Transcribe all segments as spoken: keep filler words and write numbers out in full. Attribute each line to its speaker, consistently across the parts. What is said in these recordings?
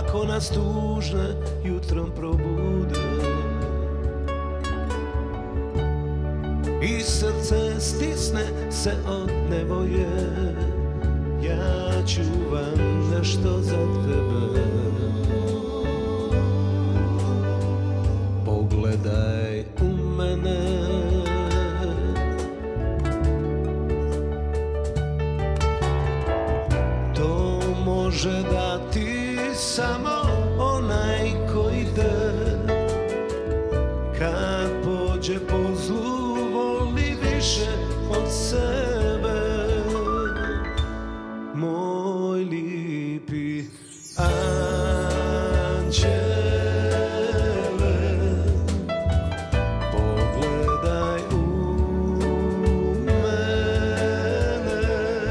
Speaker 1: ako nas tužne jutrom probude i srce stisne se od nevolje, ja čuvam nešto za tebe. Pogledaj u mene, to može dati samo onaj koji te, kad pođe po zlu, voli više od sebe. Moj lipi anđele, pogledaj u mene,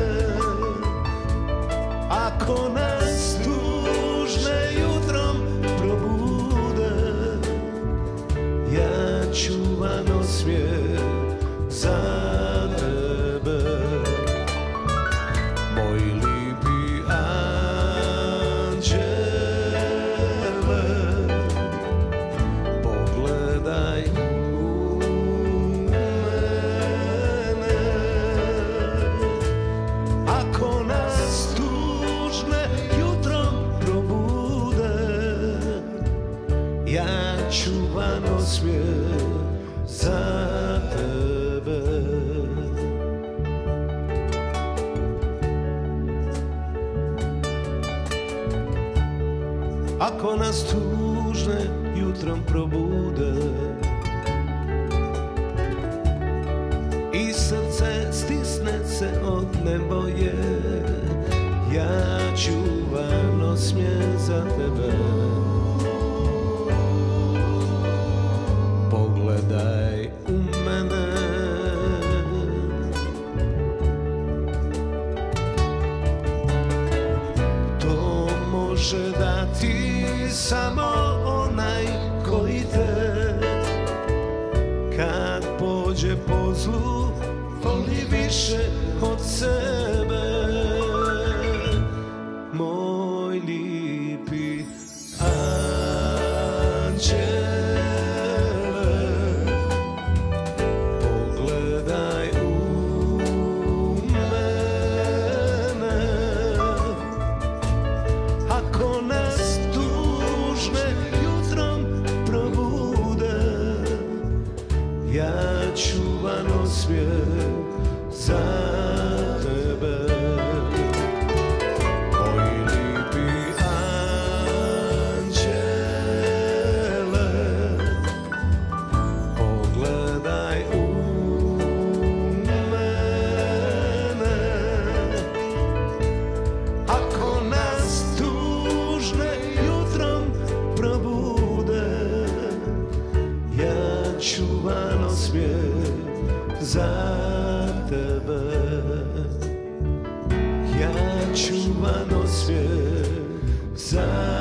Speaker 1: ako nas tužne jutrom probude, ja čuvan osmijeh za tebe. Moj lipi anđele, pogledaj u mene, ako nas tužne jutrom probude, ja čuvan osmijeh za tebe. Ako nas tužne jutrom probude i srce stisne se od nevolje, ja čuvam osmijeh za tebe. Pogledaj u mene, to može dati samo onaj koji te, kad pođe po zlu, voli više od sebe. Moj lipi anđele, pogledaj u mene, ako nas tužne jutrom probude, ja čuvan osmijeh za tebe. Moj lipi anđele, pogledaj u mene, ako nas tužne jutrom probude, ja čuvan osmijeh za tebe. Ja čuvan osmijeh za